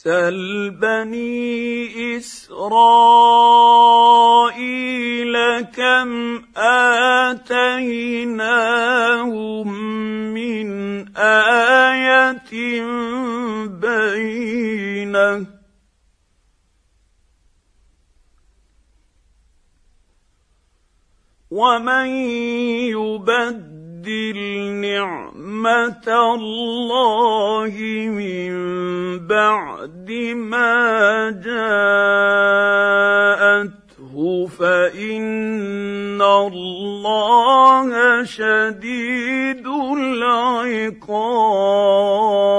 سل بني إسرائيل كم آتيناهم من آية بينة ومن يبدل نعمة الله من بعد ما جاءته فإن الله شديد العقاب.